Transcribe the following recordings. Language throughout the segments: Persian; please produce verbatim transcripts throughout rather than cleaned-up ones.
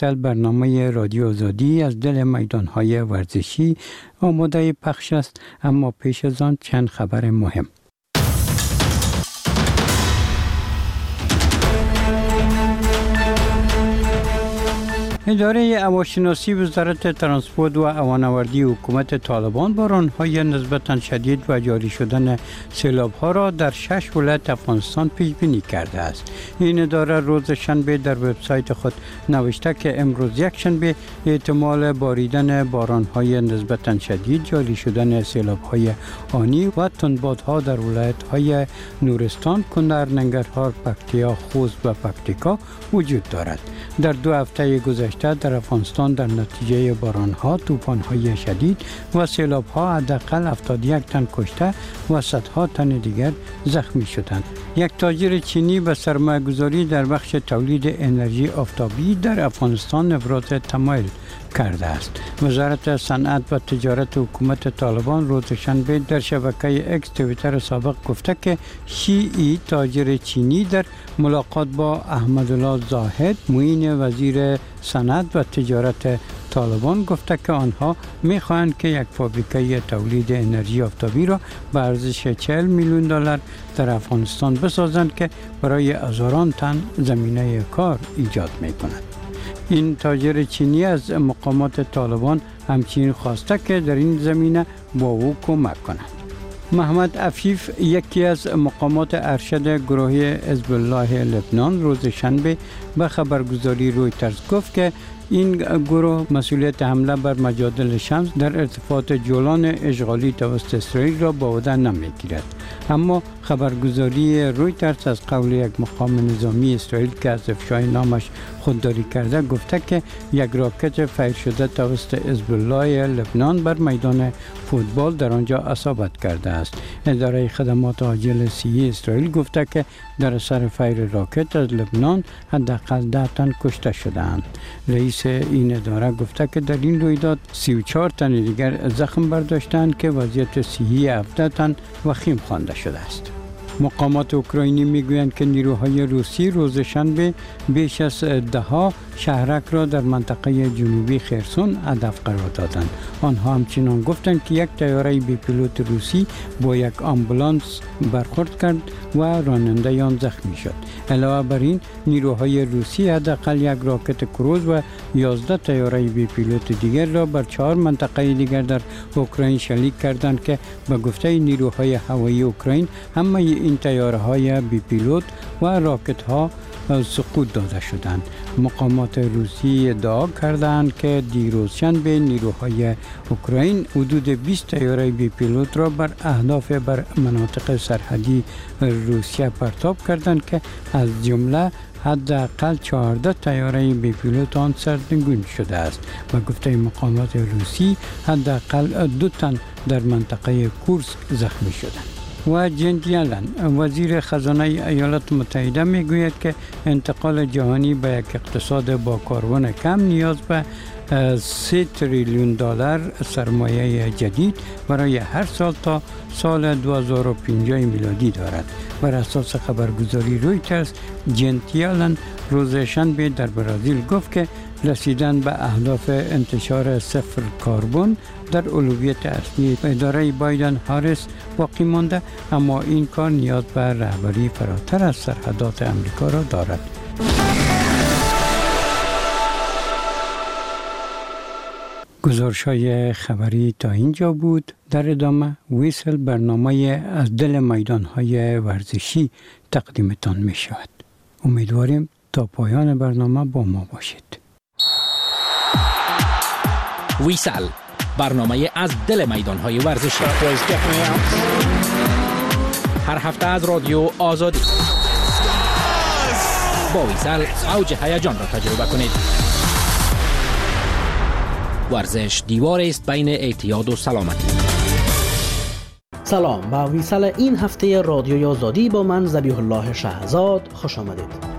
وقتل برنامه رادیو آزادی از دل میدانهای ورزشی آماده پخش است، اما پیش از آن چند خبر مهم. اداره هواشناسی وزارت ترانسپورت و هوانوردی حکومت طالبان باران‌های نسبتاً شدید و جاری شدن سیلاب‌ها را در شش ولایت افغانستان پیش بینی کرده است. این اداره روز شنبه در وبسایت خود نوشته که امروز یک شنبه احتمال باریدن باران‌های نسبتاً شدید، جاری شدن سیلاب‌های آنی و تندبادها در ولایت‌های نورستان، کنر، ننگرهار، پکتیا، خوست و پکتیکا وجود دارد. در دو هفته گذشته در افغانستان در نتیجه باران‌ها، طوفان‌های شدید و سیلاب‌ها حداقل هفتاد و یک تن کشته و صدها تن دیگر زخمی شدند. یک تاجر چینی به سرمایه‌گذاری در بخش تولید انرژی آفتابی در افغانستان ابراز تمایل کرده است. وزارت صنعت و تجارت حکومت طالبان روز شنبه در شبکه اکس توییتر سابق گفته که شیعی تاجر چینی در ملاقات با احمدالله زاهد معین وزیر صنعت و تجارت طالبان گفته که آنها می‌خواهند که یک فابریکه تولید انرژی آفتابی را به ارزش چهل میلیون دلار در افغانستان بسازند که برای هزاران تن زمینه کار ایجاد می‌کند. این تاجر چینی از مقامات طالبان همچنین خواسته که در این زمینه با او کمک کنند. محمد عفیف، یکی از مقامات ارشد گروه حزب الله لبنان، روز شنبه به خبرگزاری رویترز گفت که این گروه مسئولیت حمله بر مجادل شمس در ارتفاعات جولان اشغالی توسط اسرائیل را به عهده نمیگیرد. اما خبرگزاری رویترز از قول یک مقام نظامی اسرائیل که از افشای نامش خودداری کرده گفته که یک راکت فیر شده توسط حزب الله لبنان بر میدان فوتبال در آنجا اصابت کرده است. اداره خدمات عاجل صحی اسرائیل گفته که در اثر فیر راکت از لبنان حداقل ده تن کشته شدند. رئیس این اداره گفته که در این رویداد سی و چهار تن دیگر زخم برداشتند که وضعیت صحی هفده تن وخیم خوانده شده است. مقامات اوکراینی میگویند که نیروهای روسی روز شنبه بیش از ده شهرک را در منطقه جنوبی خرسون هدف قرار دادند. آنها همچنان گفتند که یک طیاره بی پیلوت روسی با یک آمبولانس برخورد کرد و راننده آن زخمی شد. علاوه بر این، نیروهای روسی حداقل یک راکت کروز و یازده طیاره بی پیلوت دیگر را بر چهار منطقه دیگر در اوکراین شلیک کردند که به گفته نیروهای هوایی اوکراین همه این طیاره‌های بی پیلوت و راکت‌ها سقوط داده شدند. مقامات روسی ادعا کردند که دیروز شنبه نیروهای اوکراین حدود بیست طیاره بی پیلوت را بر اهداف بر مناطق سرحدی روسیه پرتاب کردند که از جمله حداقل چهارده طیاره بی پیلوت آن سرنگون شده است. به گفته مقامات روسی حداقل دو تن در منطقه کورسک زخمی شدند. و جنت یلن، وزیر خزانه ایالات متحده، میگوید که انتقال جهانی به یک اقتصاد با کاربن کم نیاز به سه تریلیون دلار سرمایه جدید برای هر سال تا سال دو هزار و پنجاه میلادی دارد. بر اساس خبرگزاری رویترز، جنت یلن روز شنبه در برزیل گفت که رسیدن به اهداف انتشار صفر کربن در اولویت اصلی اداره بایدن هاریس باقی مانده، اما این کار نیاز به رهبری فراتر از سرحدات امریکا را دارد. گزارش‌های خبری تا اینجا بود. در ادامه ویسل برنامه از دل میدان‌های ورزشی تقدیمتان می شود. امیدواریم تا پایان برنامه با ما باشید. ویسل، برنامه از دل میدان‌های ورزشی، هر هفته از رادیو آزادی. با ویسل اوج هیجان را تجربه کنید. ورزش دیواری است بین اعتیاد و سلامتی. سلام، با ویسل این هفته رادیو آزادی با من ذبیح الله شهزاد خوش آمدید.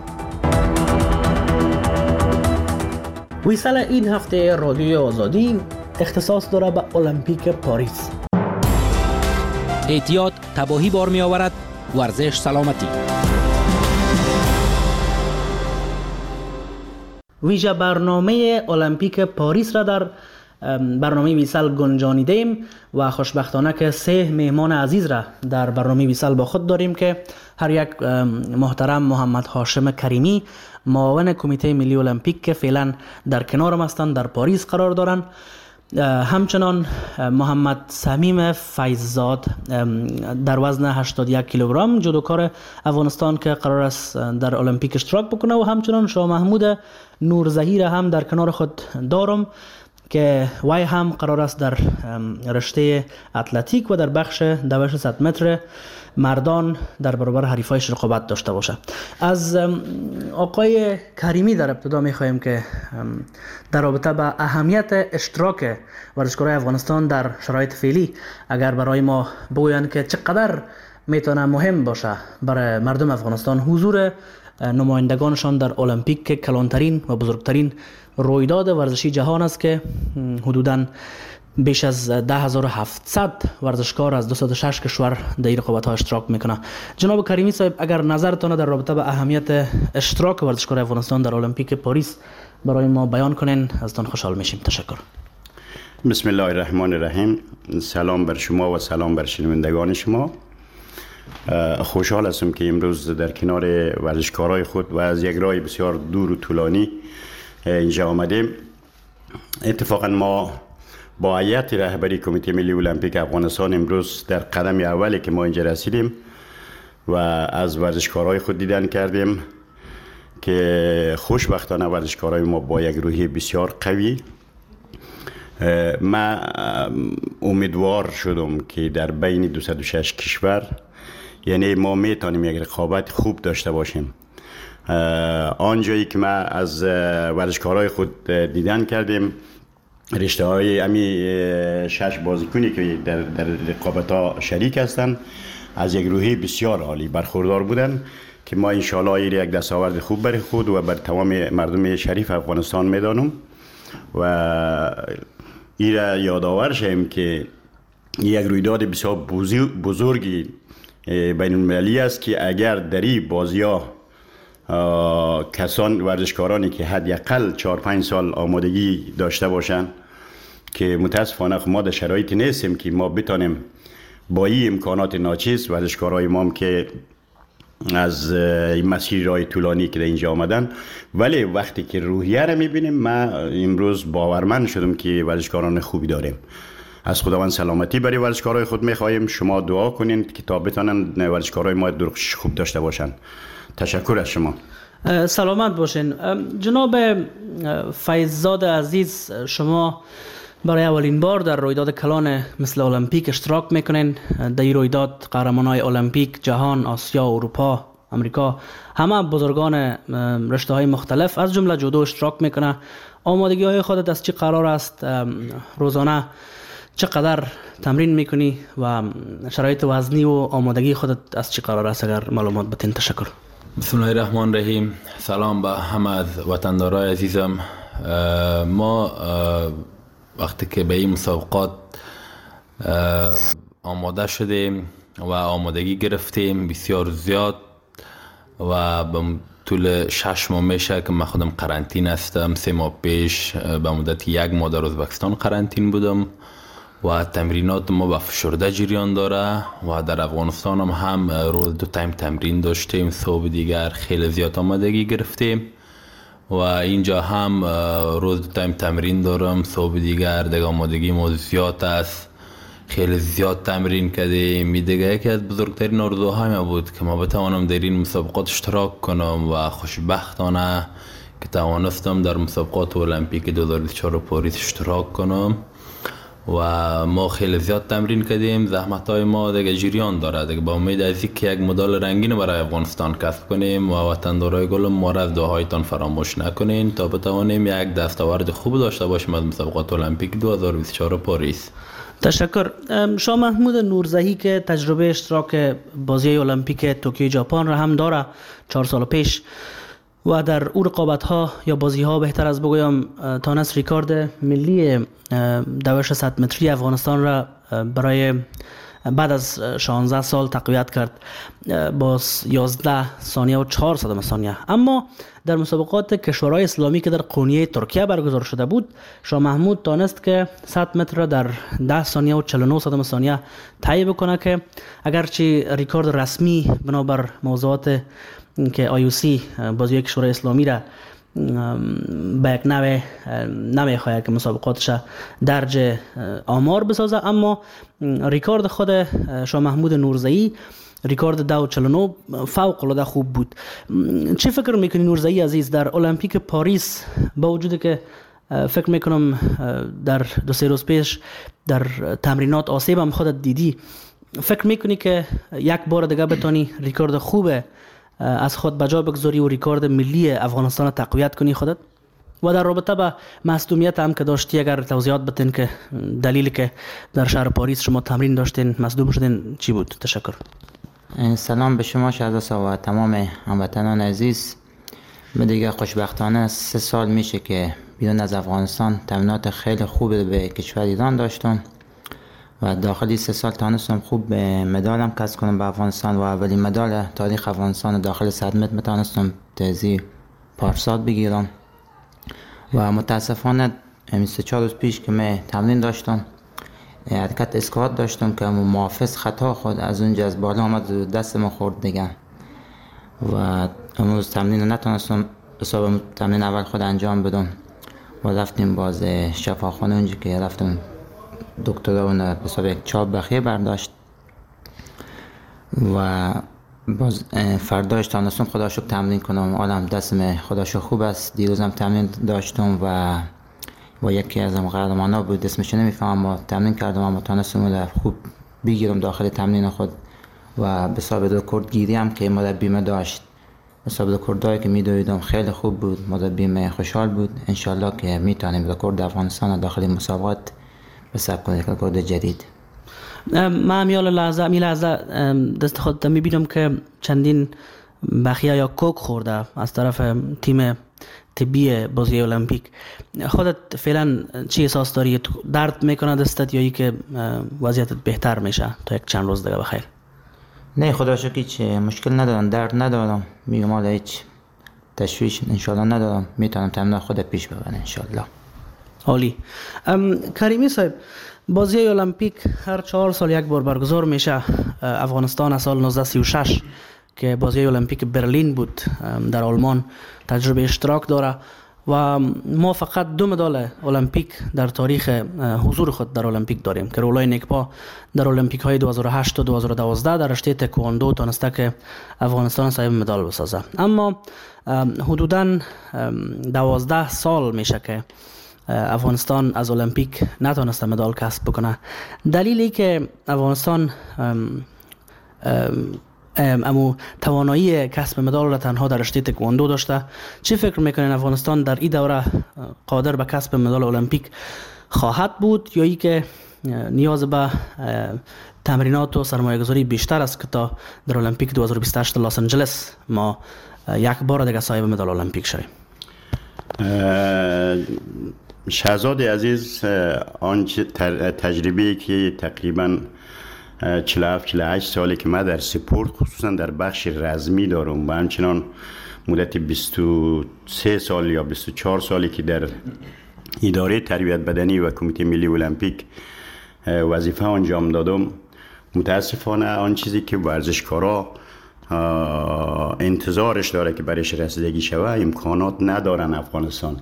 ویسل این هفته رادیو آزادی اختصاص داره به المپیک پاریس. اعتیاد تباهی بار می آورد، ورزش سلامتی. ویژه برنامه المپیک پاریس را در برنامه ویسال گنجانیدیم و خوشبختانه که سه مهمان عزیز را در برنامه ویسال با خود داریم که هر یک محترم محمد هاشم کریمی، معاون کمیته ملی المپیک که فعلا در کنارم هستند، در پاریس قرار دارند. همچنان محمد صمیم فیضزاد در وزن هشتاد و یک کیلوگرم جودوکار افغانستان که قرار است در المپیک اشتراک بکنه و همچنان شاه محمود نورزهی هم در کنار خود دارم که وای هم قرار است در رشته اتلتیک و در بخش دوش صد متر مردان در برابر حریفایش رقابت داشته باشه. از آقای کریمی در ابتدا می‌خوایم که در رابطه با اهمیت اشتراک ورزشکارای افغانستان در شرایط فعلی اگر برای ما بگویند که چقدر میتونه مهم باشه برای مردم افغانستان حضور نمایندگانشان در المپیک که کلانترین و بزرگترین رویداد ورزشی جهان است که حدوداً بیش از ده هزار و هفتصد ورزشکار از دویست و شش کشور در این رقابت ها اشتراک میکنه. جناب کریمی صاحب، اگر نظرتان در رابطه با اهمیت اشتراک ورزشکار افغانستان در المپیک پاریس برای ما بیان کنین ازتان خوشحال میشیم. تشکر. بسم الله الرحمن الرحیم. سلام بر شما و سلام بر شنوندگان شما. خوشحال هستم که امروز در کنار ورزشکارای خود و از یک راه بسیار دور و طولانی اینجا آمدیم. اتفاقا ما با هیئت رهبری کمیته ملی المپیک افغانستان امروز در قدم اولی که ما اینجا رسیدیم و از ورزشکارای خود دیدن کردیم که خوشبختانه ورزشکارای ما با یک روحیه بسیار قوی. ما امیدوار شدم که در بین دویست و شش کشور یعنی ما میتونیم یک رقابت خوب داشته باشیم. آنجایی که ما از ورزشکارای خود دیدن کردیم رشته های امی شش بازیکنی که در, در رقابت ها شریک هستند از یک روحی بسیار عالی برخوردار بودن که ما انشاءالله این یک دستاورد خوب برای خود و بر تمام مردم شریف افغانستان میدانم و این را یادآور شیم که یک رویداد بسیار بزرگی بین المللی است که اگر در این بازی ها کسان ورزشکارانی که حداقل چهار پنج سال آمادگی داشته باشند که متاسفانه ما در شرایطی نیستیم که ما بتانیم با این امکانات ناچیز ورزشکارای ما که از این مسیر راه طولانی که در اینجا آمدن، ولی وقتی که روحیه را میبینیم ما امروز باورمند شدم که ورزشکاران خوبی داریم. از خداوند سلامتی برای ورزشکارای خود میخواهیم. شما دعا کنین که تا بتانن ورزشکارای ما درخشش خوب داشته باشن. تشکر از شما. سلامت باشین. جناب فیضزاد عزیز، شما برای اولین بار در رویداد کلان مثل المپیک اشتراک میکنین. در این رویداد قهرمانای المپیک جهان، آسیا، اروپا، امریکا، همه بزرگان رشته های مختلف از جمله جودو اشتراک میکنه. آمادگی های خودت از چی قرار است؟ روزانه چقدر تمرین میکنی و شرایط وزنی و آمادگی خودت از چی قرار است اگر معلومات بتین؟ تشکر. بسم الله الرحمن الرحیم. سلام به همه از وطندارای عزیزم. ما وقتی که به این مسابقات آماده شدیم و آمادگی گرفتیم بسیار زیاد و به طول شش ماه میشه که من خودم قرنطین هستم. سه ماه پیش به مدت یک ماه در ازبکستان قرنطین بودم و تمرینات ما به فشرده جریان داره و در افغانستان هم, هم روز دو تایم تمرین داشتیم. صبح دیگر خیلی زیاد آمادگی گرفتیم و اینجا هم روز دو تایم تمرین دارم. صبح دیگر دیگه آمادگی ما زیاد است، خیلی زیاد تمرین کردیم. می دیگه یکی از بزرگترین آرزوهای ما بود که ما بتوانم در این مسابقات اشتراک کنم و خوشبختانه که توانستم در مسابقات المپیک دو هزار و بیست و چهار پاریس اشتراک کنم و ما خیلی زیاد تمرین کردیم. زحمت های ما دیگه جریان داره دیگه. با امید از اینکه یک مدال رنگین برای افغانستان کسب کنیم و وطندارای گلم ما را از دعاهایتان فراموش نکنین تا بتوانیم یک دستاورد خوب داشته باشیم از مسابقات المپیک دو هزار و بیست و چهار پاریس. تشکر. شاه محمود نورزهی که تجربه اشتراک بازی المپیک توکیو ژاپن را هم داره چهار سال پیش و در او رقابت ها یا بازی ها بهتر از بگویم تانست ریکارد ملی دوش صد متری افغانستان را برای بعد از شانزده سال تقویت کرد با یازده ثانیه و چهار صدم ثانیه. اما در مسابقات کشورهای اسلامی که در قونیه ترکیه برگزار شده بود، شاه محمود تانست که صد متر را در ده ثانیه و چهل و نه صدم ثانیه طی بکنه که اگرچه ریکورد رسمی بنابر موضوعات که آی او سی بازی کشورهای اسلامی را به یک نوع نمیخواهد که مسابقاتش درج آمار بسازه، اما ریکورد خود شاه محمود نورزئی ریکورد دو چهل و نه فوق العاده خوب بود. چه فکر میکنی نورزئی عزیز در المپیک پاریس، با وجودی که فکر میکنم در دو سه روز پیش در تمرینات آسیب هم خودت دیدی، فکر میکنی که یک بار دیگه بتونی ریکورد خوبه از خود بجا بگذاری و ریکورد ملی افغانستان تقویت کنی خودت؟ و در رابطه با مصدومیت هم که داشتی اگر توضیحات بتین که دلیلی که در شهر پاریس شما تمرین داشتین مصدوم شدین چی بود؟ تشکر. سلام به شما شهردار و تمام هموطنان عزیز. من دیگه خوشبختانه سه سال میشه که بیرون از افغانستان تمرینات خیلی خوب به کشور ایران داشتم و داخلی سه سال تانستم خوب به مدالم کسب کنم به افغانستان و اولین مدال تاریخ افغانستان داخل صد متر میتونستم تازی پارسال بگیرم. و متاسفانه سه چهار روز پیش که من تمرین داشتم حرکت اسکوات داشتم که محافظ خطا خود از اونجا از بالا آمد دستم خورد دیگه و امروز تمرین نتونستم حساب تمرین اول خود انجام بدم و رفتیم باز شفاخانه اونجا که رفتم دکتر اون حساب یک چاپ بخیه برداشت و باز فرداش تانستم خدا شکر تمرین کنم. آدم دستم خدا شکر خوب است. دیروزم تمرین داشتم و با یکی از هم قهرمانا بود اسمش نمیفهمم ما تمرین کردم اما تانستم خوب بگیرم داخل تمرین خود و به حساب رکورد گیری هم که مربیم داشت به حساب رکوردایی که میدویدم خیلی خوب بود. مربیم خوشحال بود. انشالله که میتونیم رکورد افغانستان داخل مسابقات به ثبت کنیم رکورد جدید. من میال لحظه می لحظه دست خودت میبینم که چندین بخیه یا کوک خورده از طرف تیم طبی بازی المپیک. خودت فعلا چی احساس داری؟ درد میکنه دستت یا ای که وضعیتت بهتر میشه تا یک چند روز دیگه بخیر؟ نه خدا شکر هیچ مشکل ندارم، درد ندارم، میگم حالا هیچ تشویش انشالله ندارم، میتونم تمرین خود پیش ببرم انشالله. عالی. کریمی صاحب، بازی المپیک هر چهار سال یک بار برگزار میشه. افغانستان از سال نوزده سی و شش که بازی المپیک برلین بود در آلمان تجربه اشتراک داره و ما فقط دو مدال المپیک در تاریخ حضور خود در المپیک داریم که رولای نیکپا در المپیک های دو هزار و هشت و دو هزار و دوازده در رشته تکواندو تونسته که افغانستان صاحب مدال بسازه. اما حدوداً دوازده سال میشه که افغانستان از المپیک نتونسته مدال کسب بکنه. دلیلی که افغانستان ام ام امو توانایی کسب مدال را تنها در رشته تکواندو داشته، چی فکر میکنین افغانستان در این دوره قادر به کسب مدال المپیک خواهد بود یا ای که نیاز به تمرینات و سرمایه‌گذاری بیشتر است که تا در المپیک دو هزار و بیست و هشت لس آنجلس ما یک بار دیگه صاحب مدال المپیک شویم؟ شهزاد عزیز، آن تجربه‌ای که تقریباً چهل و هفت چهل و هشت سالی که من در سپورت خصوصا در بخش رزمی دارم و همچنان مدت بیست و سه سال یا بیست و چهار سالی که در اداره تربیت بدنی و کمیته ملی المپیک وظیفه انجام دادم، متاسفانه آن چیزی که ورزشکارا انتظارش داره که برایش رسیدگی شوه امکانات ندارن افغانستان.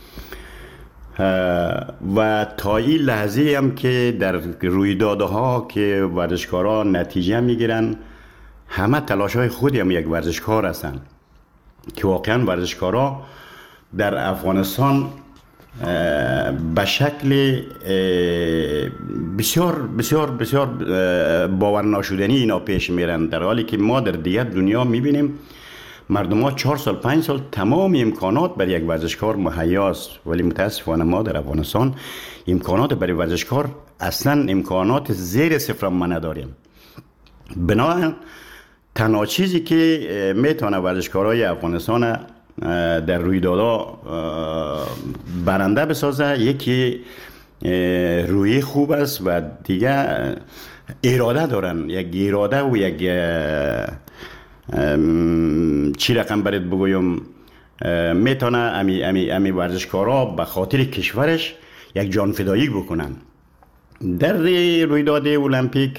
و تا این لحظه هم که در رویدادها که ورزشکارا نتیجه میگیرن همه تلاش های خودی هم یک ورزشکار هستن که واقعا ورزشکارا در افغانستان به شکل بسیار بسیار بسیار باور ناشدنی اینا پیش میرن، در حالی که ما در دیگر دنیا میبینیم مردم ها چهار سال پنج سال تمام امکانات برای یک ورزشکار مهیاست، ولی متاسفانه ما در افغانستان امکانات برای ورزشکار اصلا امکانات زیر صفر ما نداریم. بنابراین تنها چیزی که میتونه ورزشکارای افغانستان در رویدادها برنده بسازه یکی روی خوب است و دیگه اراده دارن، یک اراده و یک چی رقم برات بگویم، میتونه امی امی امی ورزشکارا به خاطر کشورش یک جان فدایی بکنن. در رویداد المپیک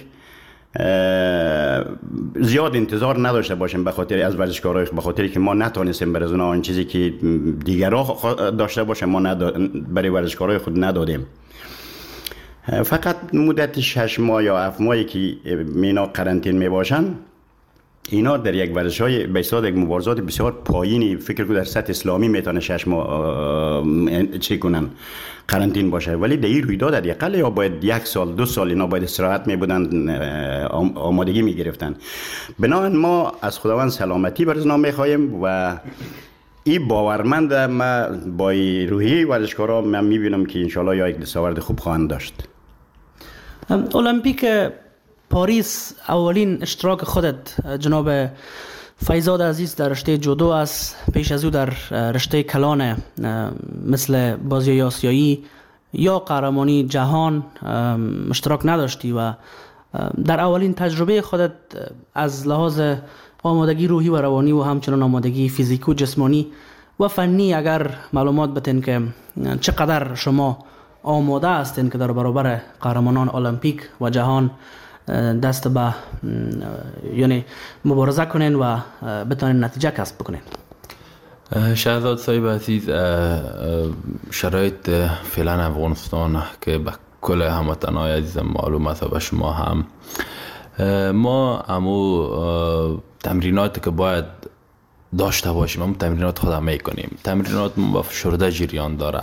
زیاد انتظار نداشته باشیم به خاطر از ورزشکارای، به خاطر که ما نتونستیم برای اونها آن چیزی که دیگرها داشته باشه ما برای ورزشکارای خود ندادیم. فقط مدت شش ماه یا هفت ماهی که مینا قرنطین می باشن، اینا در یک ورزش‌های به حساب یک مبارزات بسیار پایینی، فکر کنم در سطح اسلامی میتونه شش ماه چی کنن قرنطین باشه، ولی در این رویداد در یقل یا باید یک سال دو سال اینا باید استراحت می بودن، آمادگی می گرفتن. بنابراین ما از خداوند سلامتی برای اونا میخوایم و این باورمند ما با روحیه ورزشکارا من میبینم که انشالله یا یک دستاورد خوب خواهند داشت. المپیک پاریس اولین اشتراک خودت جناب فیضاد عزیز در رشته جودو است، پیش از او در رشته کلان مثل بازی آسیایی یا قهرمانی جهان اشتراک نداشتی و در اولین تجربه خودت از لحاظ آمادگی روحی و روانی و همچنان آمادگی فیزیکی و جسمانی و فنی اگر معلومات بتین که چقدر شما آماده هستین که در برابر قهرمانان المپیک و جهان دست به یعنی مبارزه کنین و بتونین نتیجه کسب بکنین. شهزاد صاحب عزیز، شرایط فعلا افغانستان که به کل هموطنان عزیز معلوم است و به شما هم، ما امو تمریناتی که باید داشته باشیم همون تمرینات خود میکنیم. تمرینات ما با فشرده جریان داره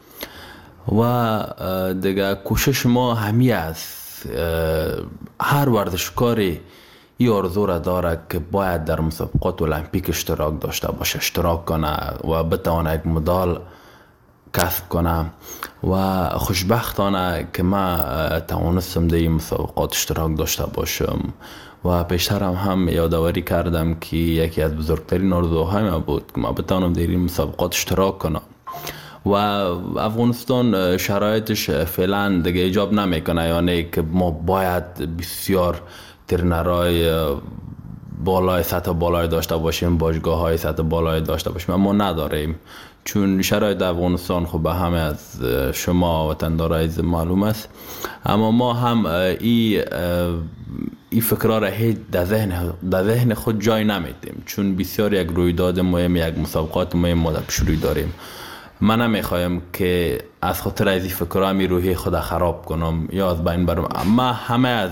و دیگه کوشش ما همی است هر ورزشکاری این آرزو را داره که باید در مسابقات المپیک اشتراک داشته باشه، اشتراک کنه و بتونه یک مدال کسب کنه و خوشبختانه که ما توانستم در این مسابقات اشتراک داشته باشم و پیشترم هم یادآوری کردم که یکی از بزرگترین آرزوهای ما بود که ما بتونم در این مسابقات اشتراک کنم و افغانستان شرایطش فعلا دیگه ایجاب نمیکنه، یعنی که ما باید بسیار ترنرهای بالای سطح بالای داشته باشیم، باشگاه های سطح بالای داشته باشیم، اما نداریم چون شرایط افغانستان خب به همه از شما وطندار عزیز معلوم است. اما ما هم این ای فکرها را هیچ در ذهن در ذهن خود جای نمیدیم چون بسیار یک رویداد مهم، یک مسابقات مهم ما در پیش روی داریم. من نمیخوایم که از خاطر از این فکرها می روحی خود خراب کنم یا از بین برم. اما همه از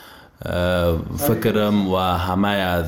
فکرم و همه از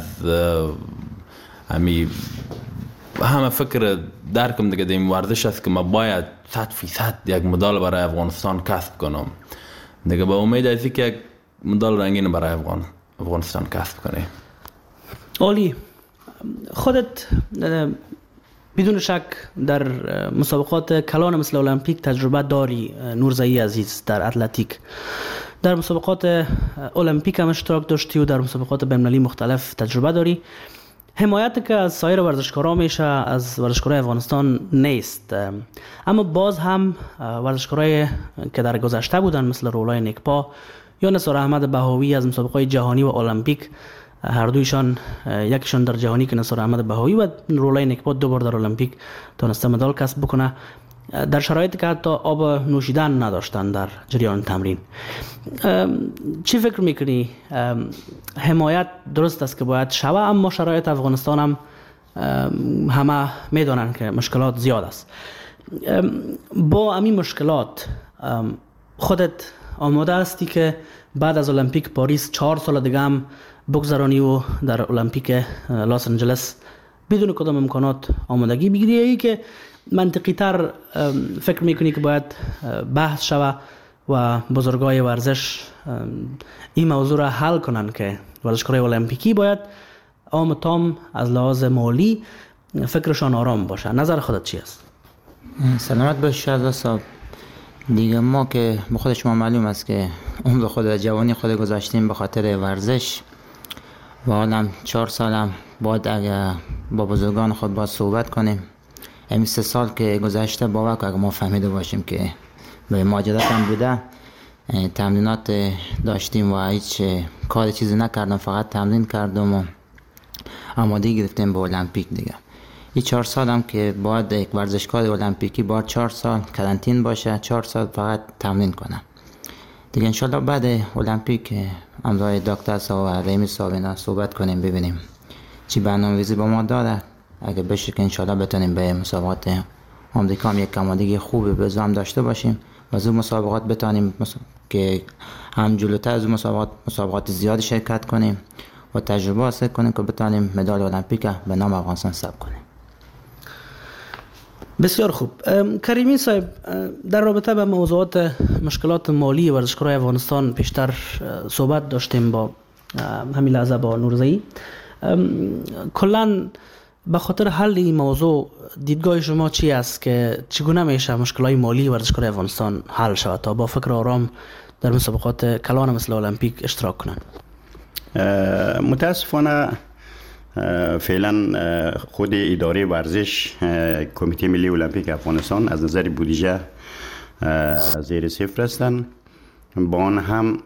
همی همه فکر درکم دیگه در این ورزش است که ما باید صد فیصد یک مدال برای افغانستان کسب کنم دیگه، با امید از که یک مدال رنگین برای افغان افغانستان کسب کنه. عالی. خودت بدون شک در مسابقات کلان مثل المپیک تجربه داری نورزایی عزیز، در اتلتیک در مسابقات المپیک هم اشتراک داشتی و در مسابقات بین‌المللی مختلف تجربه داری. حمایت که از سایر ورزشکارا میشه از ورزشکارای افغانستان نیست، اما باز هم ورزشکارای که در گذشته بودن مثل رولای نیکپا یا نثار احمد بهاوی از مسابقات جهانی و المپیک، هر دویشان، یکیشان در جهانی که نثار احمد بهاوی و رولای نیکپا دو بار در المپیک تونسته مدال کسب بکنه، در شرایطی که حتی آب نوشیدن نداشتن در جریان تمرین. چی فکر میکنی؟ حمایت درست است که باید شوه، اما شرایط افغانستان هم همه میدونن که مشکلات زیاد است. با همین مشکلات خودت آماده هستی که بعد از المپیک پاریس چهار سال دیگه هم بگذرانی و در المپیک لاس آنجلس بدون کدام امکانات آمادگی بگیری، ای که منطقی تر فکر میکنی که باید بحث شوه و بزرگای ورزش این موضوع را حل کنن که ورزشکارای المپیکی باید عام تام از لحاظ مالی فکرشان آرام باشه؟ نظر خودت چی است؟ سلامت باش شهزاد صاحب. دیگه ما که به خود شما معلوم است که عمر خود و جوانی خود گذاشتیم به خاطر ورزش و حالا چهار سالم باید اگه با بزرگان خود باید صحبت کنیم. همین سه سال که گذشته باور که اگه ما فهمیده باشیم که به ماجرات هم بوده. تمرینات داشتیم و هیچ کار چیزی نکردم، فقط تمرین کردم و آمادگی گرفتیم به المپیک دیگه. این چهار سال هم که باید یک ورزشکار المپیکی باید چهار سال کرانتین باشه، چهار سال فقط تمرین کنه دیگه. انشالله بعد المپیک همراه دکتر صاحب و رحیمی صاحب اینا صحبت کنیم ببینیم چی برنامه‌ریزی با ما داره. اگه بشه که انشالله بتونیم به مسابقات آمریکا هم یک آمادگی خوبی به زام داشته باشیم و از اون مسابقات بتونیم که هم جلوتر از اون مسابقات مسابقات زیاد شرکت کنیم و تجربه حاصل کنیم که بتونیم مدال المپیک به نام افغانستان ثبت کنیم. بسیار خوب. کریمی صاحب، در رابطه به موضوعات مشکلات مالی ورزشکارای افغانستان پیشتر صحبت داشتیم با همین لحظه با نورزئی. کلاً به خاطر حل این موضوع دیدگاه شما چی است که چگونه میشه مشکلات مالی ورزشکارای افغانستان حل شود تا با فکر آرام در مسابقات کلان مثل المپیک اشتراک کنند؟ متاسفانه فعلا خود اداره ورزش کمیته ملی المپیک افغانستان از نظر بودجه زیر صفر هستند. با آن هم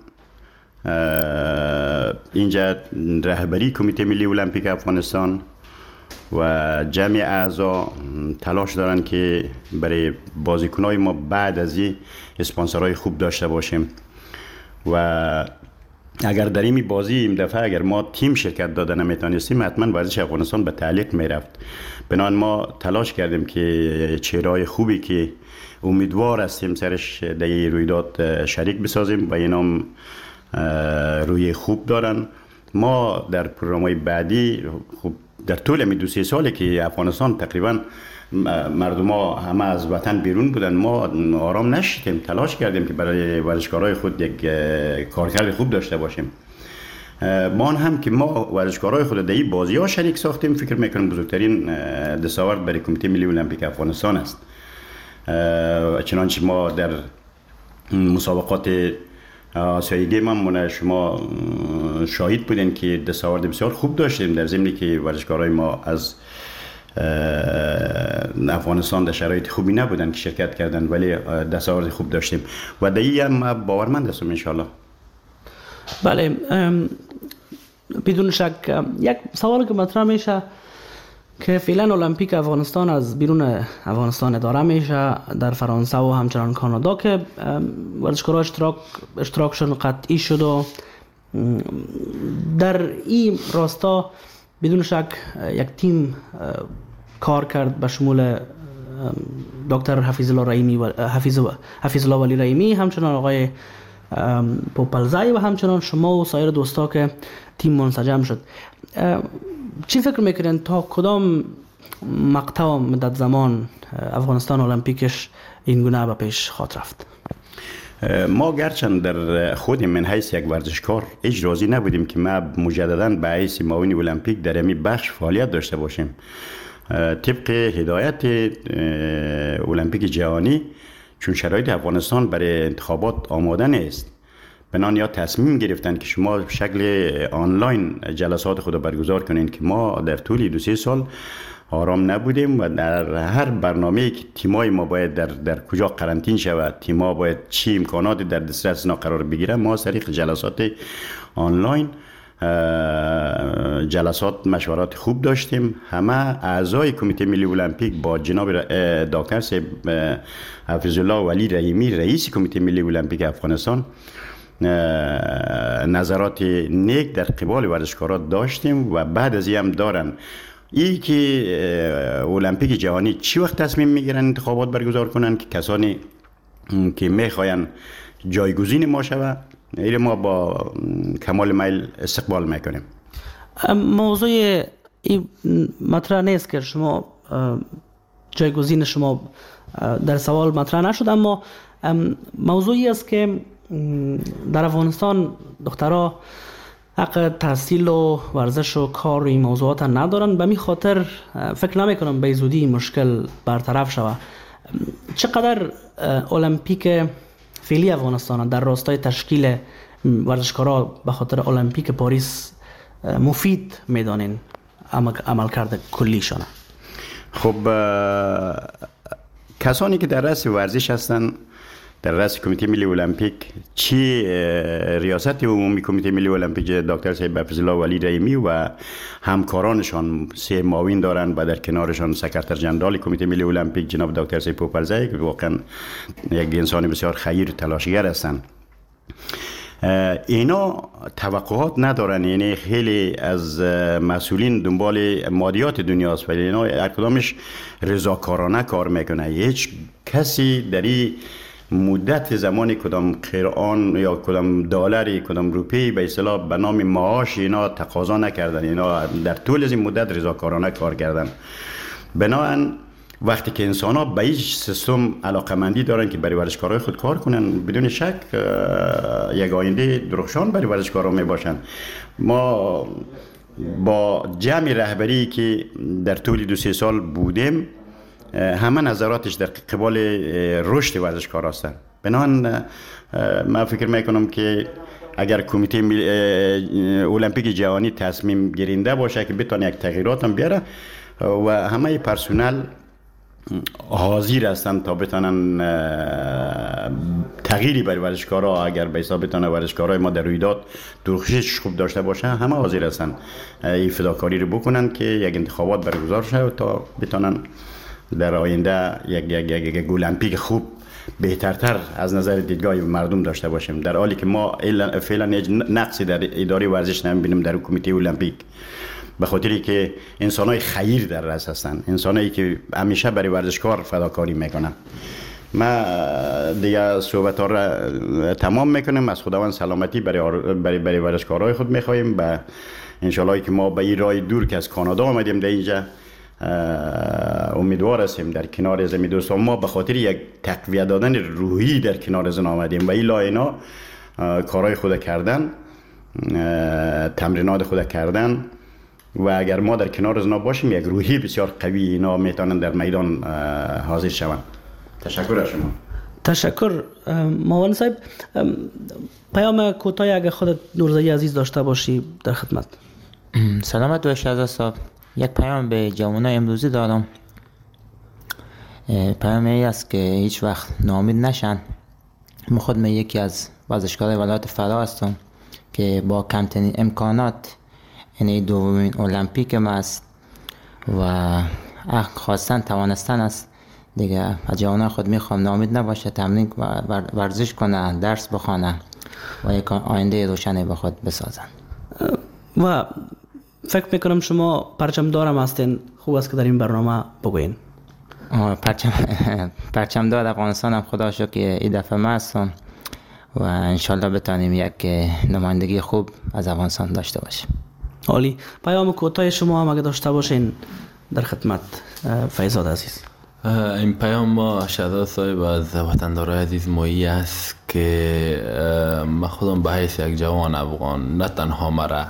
اینجا رهبری کمیته ملی المپیک افغانستان و جمع اعضا تلاش دارن که برای بازیکنای ما بعد از این اسپانسرهای خوب داشته باشیم و اگر در این بازی این دفعه اگر ما تیم شرکت داده نمیتونستیم حتما ورزش افغانستان به تعلیق میرفت. بنابراین ما تلاش کردیم که چهره‌های خوبی که امیدوار هستیم سرش در این رویداد شریک بسازیم و اینام روی خوب دارن. ما در پروگرام‌های بعدی خوب در طول می دو سه سالی که افغانستان تقریبا مردم ها همه از وطن بیرون بودن، ما آرام نشدیم، تلاش کردیم که برای ورزشکارای خود یک کارکرد خوب داشته باشیم. ما هم که ما ورزشکارای خود در این بازی ها شریک ساختیم، فکر میکنم بزرگترین دستاورد برای کمیته ملی المپیک افغانستان است. چنانچه ما در مسابقات آسیایی گیم هم شما شاهد بودین که دستاورد بسیار خوب داشتیم، در ضمنی که ورزشکارای ما از افغانستان در شرایط خوبی نبودن که شرکت کردن، ولی دستاورد خوب داشتیم و در این هم باورمند هستم انشالله. بله، بدون شک یک سوال که مطرح میشه که فعلا المپیک افغانستان از بیرون افغانستان اداره میشه در فرانسه و همچنان کانادا که ورزشکارا اشتراک اشتراکشون قطعی شد و در این راستا بدون شک یک تیم کار کرد به شمول دکتر حفیظ الله رحیمی و حفیظ حفیظ الله ولی رحیمی، همچنان آقای پوپلزای و همچنان شما و سایر دوستا که تیم منسجم شد. چی فکر میکنین تا کدام مقطع و مدت زمان افغانستان المپیکش این گونه به پیش خواهد رفت؟ ما گرچند در خود من حیث یک ورزشکار هیچ راضی نبودیم که ما مجددا به حیث معاون المپیک در این بخش فعالیت داشته باشیم. طبق هدایت المپیک جهانی چون شرایط افغانستان برای انتخابات آماده نیست، بنان یا تصمیم گرفتن که شما به شکل آنلاین جلسات خود برگزار کنین که ما در طول دو سه سال آرام نبودیم و در هر برنامه‌ای که تیمای ما باید در در کجا قرنطین شود، تیم‌ها باید چی امکاناتی در دسترس اینا قرار بگیره، ما از طریق جلسات آنلاین جلسات مشورات خوب داشتیم. همه اعضای کمیته ملی المپیک با جناب دکتر صاحب حفیظ الله ولی رحیمی رئیس کمیته ملی المپیک افغانستان نظرات نیک در قبال ورزشکارا داشتیم و بعد از این هم دارن. ای که المپیک جهانی چی وقت تصمیم میگیرن انتخابات برگزار کنن که کسانی که میخواین جایگزین ما شود، این ما با کمال میل استقبال میکنیم. موضوع این مطرح نیست که شما جایگزین شما در سوال مطرح نشد، اما موضوعی است که در افغانستان دخترها حق تحصیل و ورزش و کار و این موضوعات ندارن. به می خاطر فکر نمی کنم به زودی مشکل برطرف شود. چقدر المپیک فعلی افغانستان در راستای تشکیل ورزشکارا به خاطر المپیک پاریس مفید میدانین عملکرد کلیشان؟ خب کسانی که در رأس ورزش هستن در رأس کمیته ملی المپیک چی ریاست عمومی کمیته ملی المپیک دکتر صاحب حفظ الله ولی رحیمی و همکارانشان سه معاون دارن و در کنارشان سکرتر جنرال کمیته ملی المپیک جناب دکتر صاحب پوپلزی که واقعا یک انسان بسیار خیر و تلاشگر هستند. اینا توقعات ندارن، یعنی خیلی از مسئولین دنبال مادیات دنیاست ولی اینا هر کدامش رضاکارانه کار میکنه. هیچ کسی در این مدت زمانی کدام قرآن یا کدام دلاری کدام روپی به اصطلاح به نام معاش اینا تقاضا نکردن، اینا در طول از این مدت رضاکارانه کار کردن. بنابراین وقتی که انسان ها به هیچ سیستم علاقمندی دارن که برای ورزشکارای خود کار کنن، بدون شک یک آینده درخشان برای ورزشکارا می باشن. ما با جمع رهبری که در طول دو سه سال بودیم همه نظراتش در قبال رشد ورزشکار هستن. بنابراین من فکر میکنم که اگر کمیته المپیک جهانی تصمیم گیرنده باشه که بتونه یک تغییرات هم بیاره و همه پرسنل حاضر هستن تا بتونن تغییری برای ورزشکارا، اگر به حساب بتونه ورزشکارای ما در رویداد درخشش خوب داشته باشه همه حاضر هستن این فداکاری رو بکنن که یک انتخابات برگزار شه تا بتونن در آینده یک یک یک, یک المپیک خوب بهترتر از نظر دیدگاه مردم داشته باشیم، در حالی که ما فعلا هیچ نقصی در اداره ورزش نمیبینیم در کمیته المپیک، به خاطری که انسانای خیر در رأس هستن، انسانایی که همیشه برای ورزشکار فداکاری میکنن. ما دیگه صحبت ها را تمام میکنیم. از خداوند سلامتی برای برای برای ورزشکارای خود میخوایم و انشالله که ما به این راه دور که از کانادا آمدیم در اینجا امیدوار هستیم در کنار از دوستان ما به خاطر یک تقویت دادن روحی در کنار از آمدیم و اینا اینا کارهای خود کردن، تمرینات خود کردن و اگر ما در کنار از اینا باشیم یک روحی بسیار قوی اینا میتونن در میدان حاضر شوند. تشکر از شما. تشکر معاون صاحب. پیام کوتاه اگر خودت نورزایی عزیز داشته باشی در خدمت. سلامت باشید عزیز صاحب. یک پیام به جوانای امروزی دارم. پیام ای است که هیچ وقت ناامید نشن. من خود من یکی از ورزشکارای ولایت فرا هستم که با کمترین امکانات یعنی دومین المپیک ما است و خواستن توانستن است دیگه. از جوانای خود میخوام ناامید نباشه، تمرین و ورزش کنه، درس بخونه و یک آینده روشنی به خود بسازن. و فکر میکنم شما پرچم دارم هستین، خوب است که در این برنامه بگوین. پرچم پرچم دار افغانستان هم خدا شکر که این دفعه ما هستم و انشالله بتانیم یک نمایندگی خوب از افغانستان داشته باشیم. عالی. پیام کوتاه شما هم اگه داشته باشین در خدمت فیضاد عزیز. این پیام ما شهزاده صاحب از وطندارای عزیز مایی است که من خودم به حیث یک جوان افغان نه تنها مرا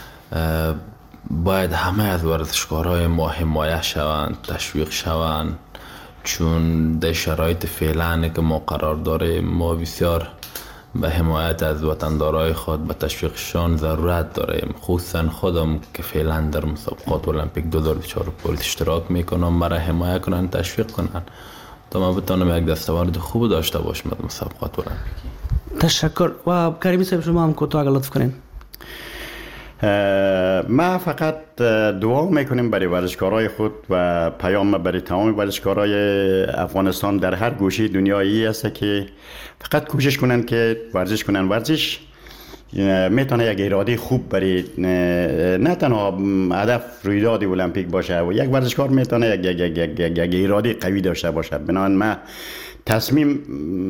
باید همه از ورزشکارهای ما حمایت شوند، تشویق شوند، چون در شرایط فعلا که ما قرار داریم ما بسیار به حمایت از وطندارای خود به تشویقشان ضرورت داریم. خصوصا خودم که فعلا در مسابقات المپیک دو هزار و چهار پاریس اشتراک میکنم، مرا حمایت کنن، تشویق کنن تا من بتونم یک دستاورد خوب داشته باشم در مسابقات المپیکی. تشکر. و کریمی صاحب شما هم کوتاه لطف کنین. ما فقط دعا میکنیم برای ورزشکارای خود و پیام برای تمام ورزشکارای افغانستان در هر گوشه دنیایی است که فقط کوشش کنن که ورزش کنن. ورزش میتونه یک اراده خوب برای نه تنها هدف رویداد المپیک باشه و یک ورزشکار میتونه یک یک یک یک, یک, یک اراده قوی داشته باشه. بنابراین ما تصمیم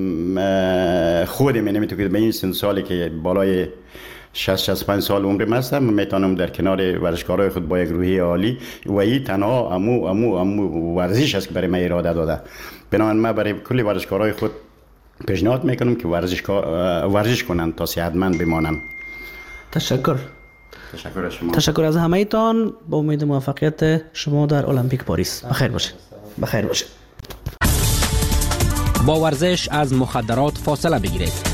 خودم نمیتونم که به این سن سالی که بالای شصت شصت و پنج سال عمرم هستم میتونم در کنار ورزشکارای خود با یک روحیه عالی و این تنها امو امو امو ورزش است که برای من اراده داده. بنابراین من برای کل ورزشکارای خود پیشنهاد میکنم که ورزش ورزش کنن تا صحتمند بمانن. تشکر. تشکر از شما. تشکر از همه ایتان. با امید موفقیت شما در المپیک پاریس. بخیر باشید. بخیر باشید. با ورزش از مخدرات فاصله بگیرید.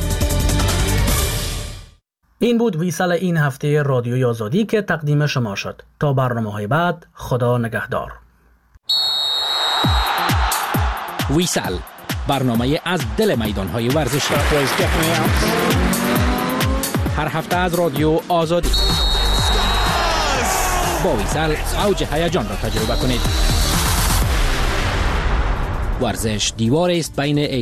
این بود ویسال این هفته رادیوی آزادی که تقدیم شما شد. تا برنامه‌های بعد، خدا نگهدار. ویسال برنامه از دل میدان‌های ورزشی. هر هفته از رادیو آزادی با ویسل اوج هیجان را تجربه کنید. ورزش دیواری است بین